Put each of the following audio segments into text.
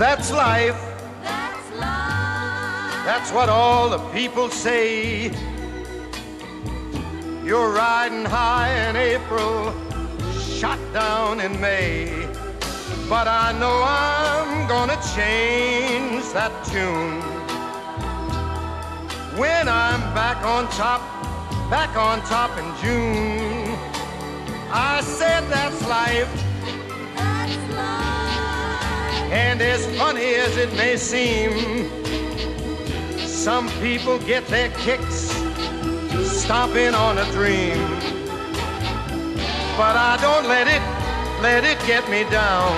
That's life. That's life. That's what all the people say. You're riding high in April, shot down in May. But I know I'm gonna change that tune when I'm back on top in June. I said that's life. That's life. And as funny as it may seem, some people get their kicks stomping on a dream. But I don't let it get me down.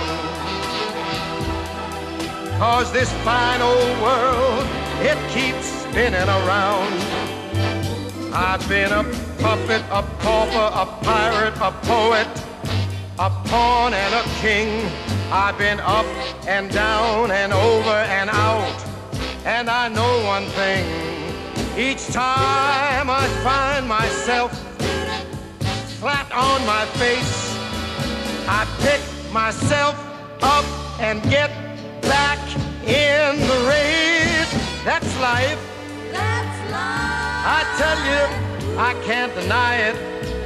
'Cause this fine old world, it keeps spinning around. I've been a puppet, a pauper, a pirate, a poet, a pawn and a king. I've been up and down and over and out. And I know one thing, each time I find myself flat on my face, I pick myself up and get back in the race. That's life. That's life. I tell you, I can't deny it.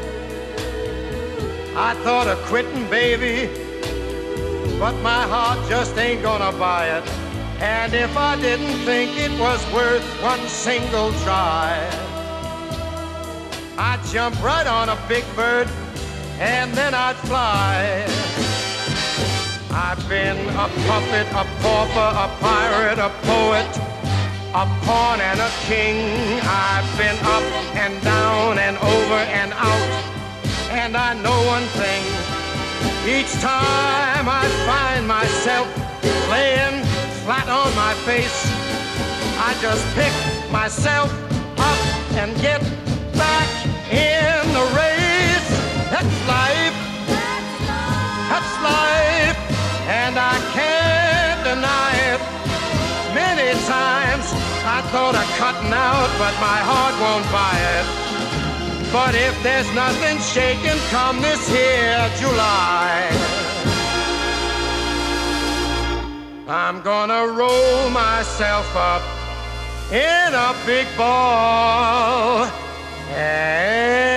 I thought of quitting, baby, but my heart just ain't gonna buy it. And if I didn't think it was worth one single try, I'd jump right on a big bird and then I'd fly. I've been a puppet, a pauper, a pirate, a poet, a pawn and a king. I've been up and down and over and out. And I know one thing, each time I find myself laying flat on my face, I just pick myself up and get back in the race. That's life. That's life. That's life. And I can't deny it. Many times I thought of cutting out, but my heart won't buy it. But if there's nothing shaking come this here July, I'm gonna roll myself up in a big ball and